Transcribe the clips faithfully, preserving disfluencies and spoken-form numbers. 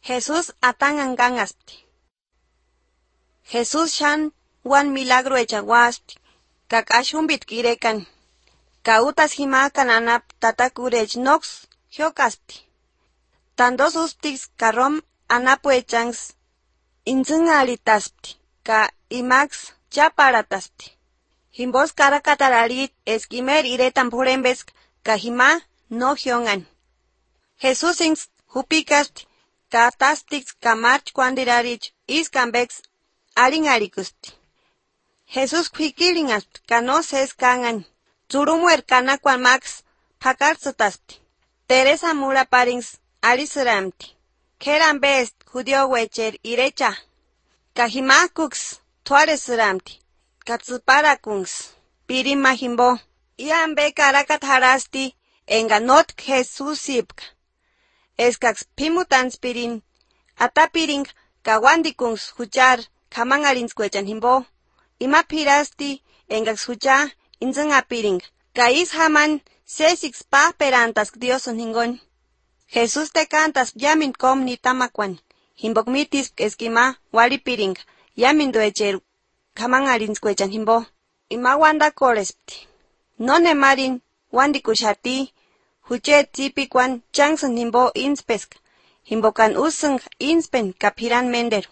Jesús atangan aspti. Jesús shan wan milagro echawaspti. Kak ashumbit kirekan. Kautas himakan anap tatakurech nox hiokaspti. Tandos usptis karom anapu echangs. Inzungalitaspti. Ka imax chaparataspti. Himbos karakatararit eskimer iretan purembesk ka hima no hiongan. Jesús ings hupikaspti. Ka tastix kamarch kuandirarich iskambex aringarikusti. Jesús kwikiringaspti ka no ses kangan. Zurumuer kanakwan max pakartsutaspti. Teresa mura parings alisuramti. Keran best judio wecher irecha. Ka hima kuks tuaresuramti. Ka tsuparakungs pirima himbo. Iambe karakat harasti enga not Jesús sipka. Eskax pimutans pirin, atapiring kawandikungs huchar kamangarinskwechen himbo. Ima pirasti engax hucha inzanga piring. Kais haman sesix pa perantas dioson hingon. Jesús te cantas yamin kom ni tamakwan. Himbokmitis eskima wari piring. Yamin duecher kamangarinskwechen himbo. Ima wanda korespti. None marin wandikushati. Huche tipikwan changsun himbo inspesk. Himbokan usung inspen kapiran mender.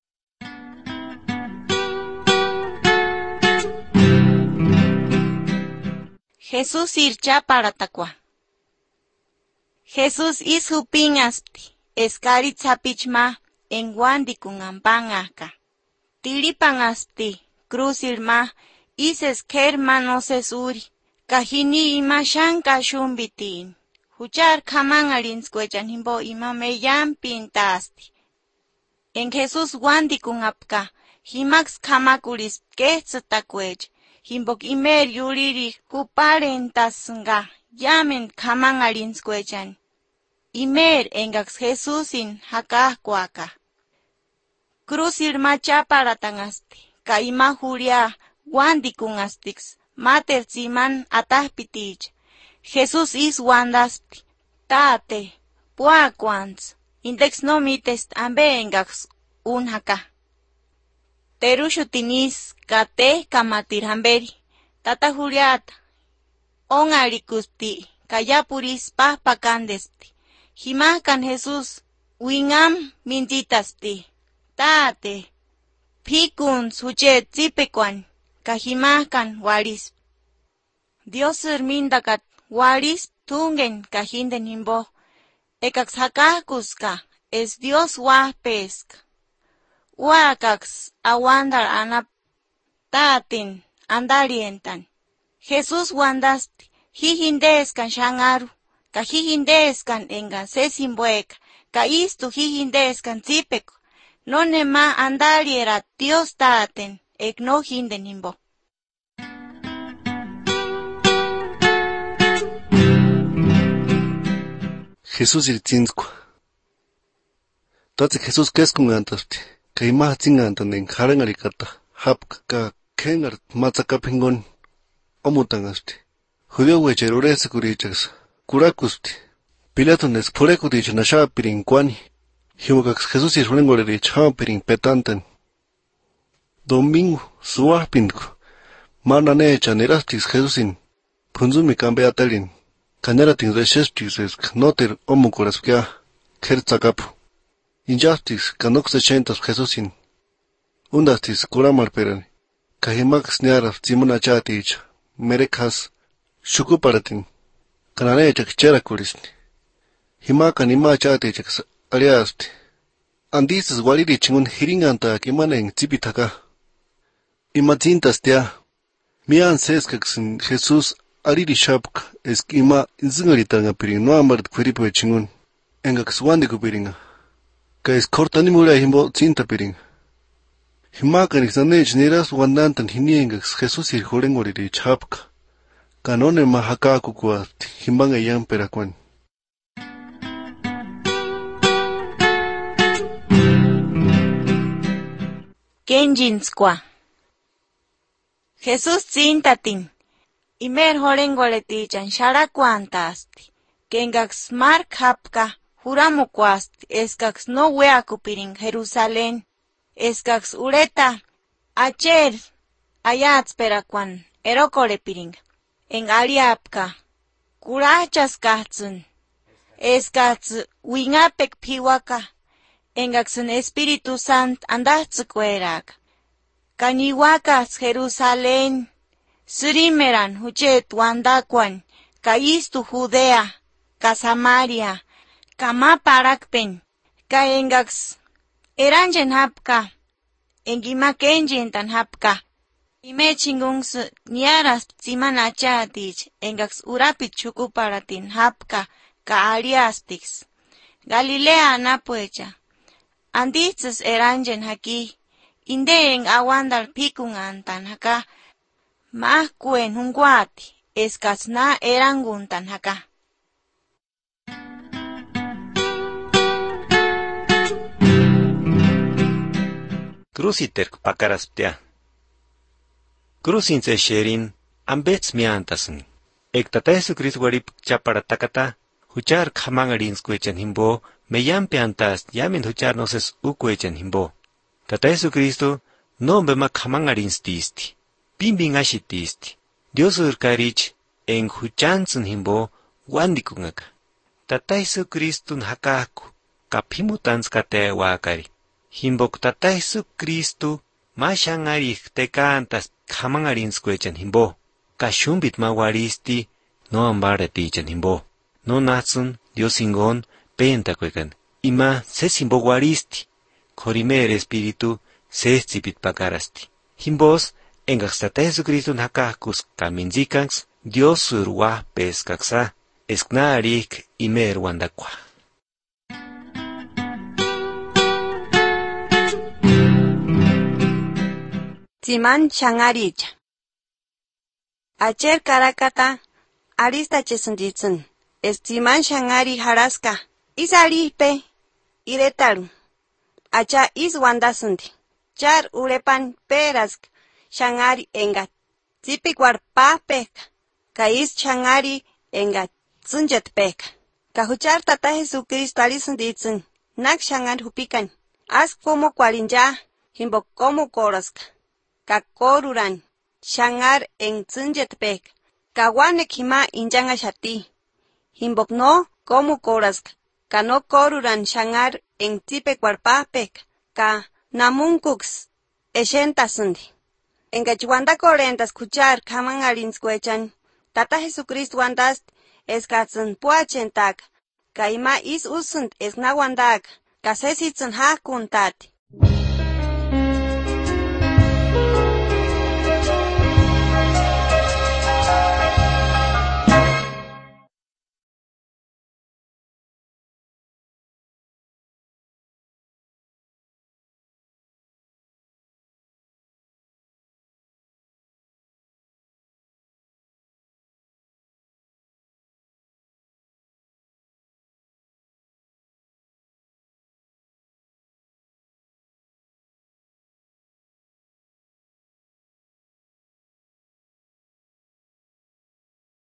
Jesús ircha para takwa. Jesús is hupingaspti. Eskarit sapichma en wandikun ampangaka. Tiripangaspti. Cruz irma. Ises kerma no ses uri. Kahini ima shanka shumbitin. Huchar kamangarinskwechen himbo ima meyam pintasti. En Jesús wandikun apka. Himax kamakuris ketzutakwech. Himbok imer yuriri huparentasnga. Yamen kamangarinskwechen. Imer engax Jesúsin hakahkwaka. Cruz irma chaparatangasti. Ka ima juria wandikun astix. Mater ziman atahpitich. Jesús is wandasti. Tate. Puakwans. Index no mitest ambe engax unhaka. Terushu tinis kate kamatir hamberi. Tata juliata. Ongarikusti. Kayapuris pahpakandesti. Himakan Jesús. Wingam mintitasti. Tate. Pikuns huchet zipekwan. Kahimakan waris. Dios hermindakat waris tungen kahinden himbo. Ekax hakakuska es Dios wapesk. Wakax awandar anap tatin andarientan. Jesús wandasti hihindeskan shangaru. Ka hihindeskan enga sesimbueka. Ka istu hihindeskan zipeko. Nonema andariera Dios taten. Ek no hinden himbo. Jesús irtzinskwa. Tatsi Jesús keskungantaspti. Ka ima hatzingantan en harangarikata. Hapka ka kengar matzakapingon. Omutangaspti. Judio wecher uresekurichaks. Kurakuspti. Pilatones purekudich nashapirin kwani. Himokax Jesús irhulengorerich hapirin petantan. Domingo, suahpinko. Mana necha nerastis Jesusin. Punzumi cambeatalin. Caneratin rechestis esk noter omucoraskia. Kertzakapu. Injastis canox sechentas Jesusin. Undastis kuramar perani. Kahimax nearaf zimunachatich. Merekas. Shukuparatin. Cananecha cherakurisni. Himakan imachatich aliasti. Andistas waliri chingun hiringanta kimanen zipitaka. Imatzintas tia. Mian seskaxin Jesús ariri shapka eskima inzingaritanga pirin no amart kweripe chingun. Engax wandiku piringa. Ka es kortanimura himbo zinta piringa. Himakan ixanech niras wandantan hiniengax Jesús irjurengoriri chapka. Kanone mahakaku kuat himbanga yamperakuan. Kenjinskwa. Jesús zintatin. Imer horengoletichan sharakuantasti. Kengax mark hapka juramucuast escax no weacupirin Jerusalén, escax ureta, acher, ayats peracuan, erocorepiring, en aliapca, curachas catzun, escats wingapec piwaka, engaxun Espíritu Sant andatzucuerac, canihuacas Jerusalén, surimeran huchet wandacuan, caistu Judea, ca Samaria, cama paracpen, ca engax, eranjen hapca, engimakenjen tan hapca, ime chingungs niaras zimanachadich, engax urapit chukuparatin hapca, ca aliastix, Galilea napuecha, anditzes eranjen haki, inde en awandar pikungan tan haka, mahkuen hunguati, escas na erangun tan haka. Cruziterk pakarasptia. Cruzinse sherin, ambets miantasun. Ektata Jesucristo warip chapara takata, huchar khamangarins kuechan himbo, meyam piantas yamin huchar noses ukuechan himbo. Tata Jesucristo no bema khamangarins tisti, bimbing ashitisti. Dios urkarich en huchansun himbo wandikungaka. Tata Jesucristo hakaku, kapimutans kate wakari. Himbok Tata Jesucristo mashangarij tekantas khamangarins kuechan himbo. Kashumbit mawaristi no ambara tichan himbo. No natsun Dios ingon penta kuekan. Ima ses himbo waristi. Korimer espíritu ses zipit pakarasti. Himbos engax Tata Jesucristo hakakus kaminzikans Dios surwa peskaksa. Esknarik imer wandakwa. Timan shangaricha. Acher karakata, arista chesunditsun, estiman shangari haraska, isaripe, iretaru. Acha is wandasundi, char urepan perask, shangari engat, tipikuar pa peka, ka is shangari engat, sunjet peka. Kahuchar Tata Jesucristo alisunditsun, nak shangar hupikan, as como cuarinja, himbo como koroska. Kakoruran, shangar en tsunjetpek, kawanek hima injanga shati. Himbok no, como korask, ka no koruran shangar en tipe cuarpapek, ka namunkuks, eshenta sundi. En gachuanda corentas kuchar kaman alinskuechan, Tata Jesucristo wandast, eskatsun puachentak, ka ima is usunt esnawandak, ka sesitzun hakuntati.